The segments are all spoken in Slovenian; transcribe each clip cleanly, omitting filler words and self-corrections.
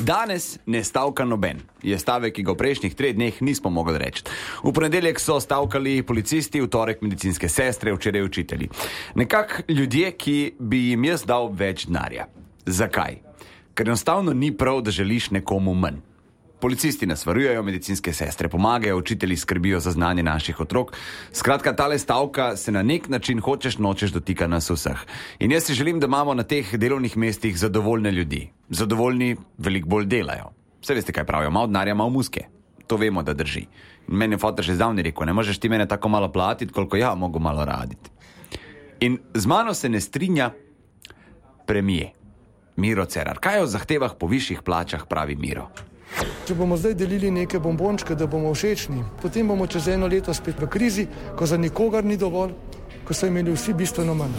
Danes ne stavka noben. Je stavek, ki ga v prejšnjih 3 dneh nismo mogli reči. V ponedeljek so stavkali policisti, v torek medicinske sestre, včeraj učitelji. Nekako ljudje, ki bi jim jaz dal več denarja. Zakaj? Ker enostavno ni prav, da želiš nekomu manj. Policisti nas varujejo, medicinske sestre pomagajo, učitelji skrbijo za znanje naših otrok. Skratka, tale stavka se na nek način hočeš nočeš dotika nas vseh. In jaz si želim, da imamo na teh delovnih mestih zadovoljne ljudi. Zadovoljni veliko bolj delajo. Vse veste, kaj pravijo, malo denarja, malo muske. To vemo, da drži. In meni je fotor že zdavni rekel, ne možeš ti mene tako malo platiti, koliko ja mogu malo raditi. In z mano se ne strinja premijer Miro Cerar. Kaj o zahtevah po višjih plačah pravi Miro? Če bomo zdaj delili neke bombončke, da bomo všečni, potem bomo čez 1 leto spet v krizi, ko za nikogar ni dovolj, ko so imeli vsi bistveno manj.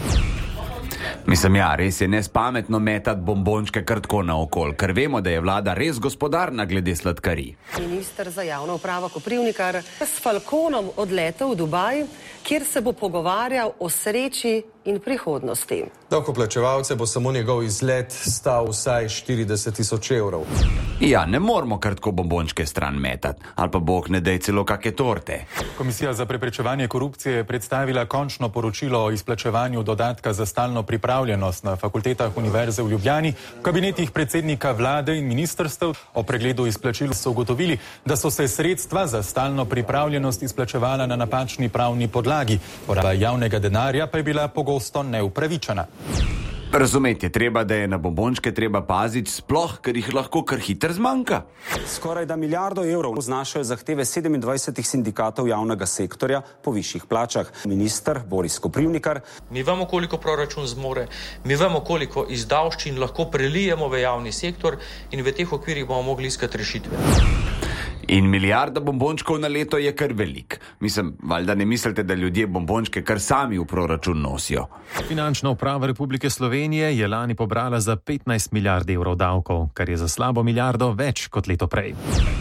Mislim, ja, res je nespametno metati bombončke kar tako naokol, ker vemo, da je vlada res gospodarna glede sladkarij. Minister za javno upravo Koprivnikar s Falconom odletel v Dubaj, kjer se bo pogovarjal o sreči in prihodnosti. Davkoplačevalce bo samo njegov izlet stal vsaj 40.000 evrov. Ja, ne moramo kar tako bombončke stran metati, ali pa bog ne dej celo kake torte. Komisija za preprečevanje korupcije je predstavila končno poročilo o izplačevanju dodatka za stalno pripravljenost na fakultetah Univerze v Ljubljani. V kabinetih predsednika vlade in ministrstev o pregledu izplačil so ugotovili, da so se sredstva za stalno pripravljenost izplačevala na napačni pravni podlagi. Poraba javnega denarja pa je bila pogosto neupravičena. Razumeti je treba, da je na bombončke treba paziti, sploh, ker jih lahko kar hitro zmanjka. Skoraj da 1 milijardo evrov znašajo zahteve 27 sindikatov javnega sektorja po višjih plačah. Minister Boris Koprivnikar. Mi vemo, koliko proračun zmore, mi vemo, koliko izdavščin lahko prelijemo v javni sektor in v teh okvirih bomo mogli iskati rešitve. In 1 milijarda bombončkov na leto je kar velik. Mislim, valjda ne mislite, da ljudje bombončke kar sami v proračun nosijo. Finančna uprava Republike Slovenije je lani pobrala za 15 milijard evrov davkov, kar je za slabo milijardo več kot leto prej.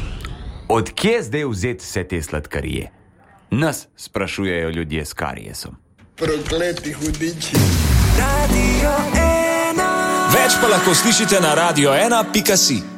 Od kje zdaj vzeti vse te sladkarije? Nas sprašujejo ljudje s kariesom. Prokleti hudiči. Radio 1. Več pa lahko slišite na radio1.si.